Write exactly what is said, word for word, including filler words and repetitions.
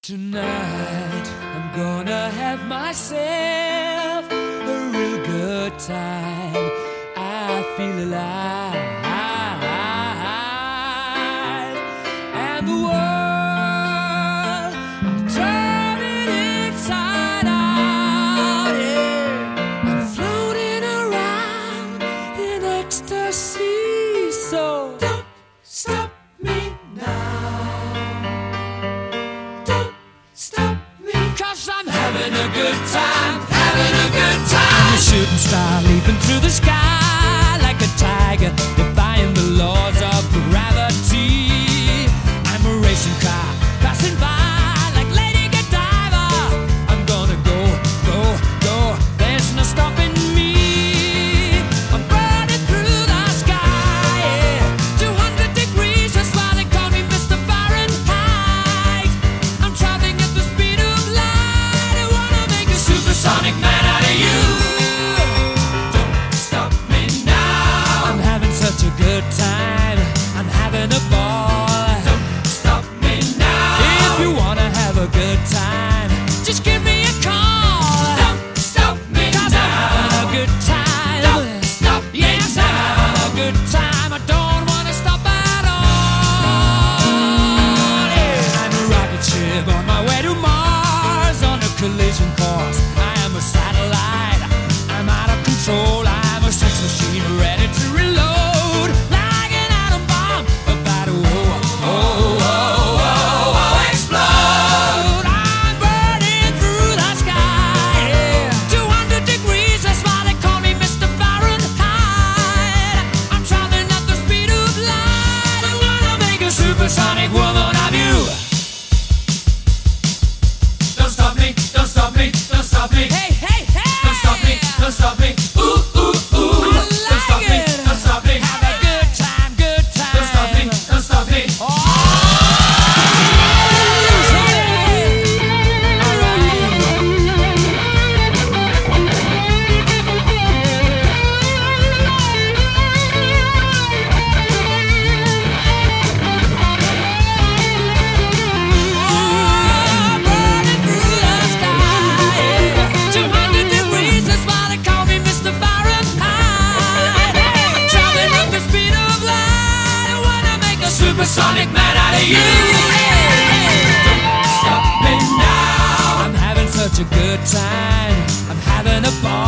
Tonight I'm gonna have myself a real good time. I feel alive, and the world, I'll turn it inside out. Yeah. I'm floating around in ecstasy, so don't stop me now. Cause I'm having a good time, having a good time. I'm a shooting star leaping through the sky like a tiger, defying the laws of gravity. I'm a racing car passing by like Lady Godiva. I'm gonna go, go, go, there's no stopping me. I'm burning through the sky, yeah. two hundred degrees, that's why they call me Mister Fahrenheit. I'm traveling at the speed of light. I wanna make a supersonic man out of you. Don't stop me now. I'm having such a good time, I'm having a ball. Don't stop me now. If you wanna have a good time, just give me a call. Don't stop me now. 'Cause I'm having a good time. Don't stop me now. Yes, I'm having a good time. I don't wanna stop at all. Yeah. I'm a rocket ship on my way to Mars, on a collision course. I am a satellite, I'm out of control. I'm a sex machine ready to reload, like an atom bomb about to oh, oh, oh, oh, oh, explode. I'm burning through the sky, yeah. two hundred degrees, that's why they call me Mister Fahrenheit. I'm traveling at the speed of light. I wanna make a supersonic woman of you. Don't stop me, don't stop me, don't stop me. Hey, hey, hey! Don't stop me, don't stop me. Ooh, ooh, ooh. I like don't stop it. me, don't stop me. Have a good time, good time. Don't stop me, don't stop me. Oh! Supersonic man out of you. Don't stop me now. I'm having such a good time, I'm having a ball.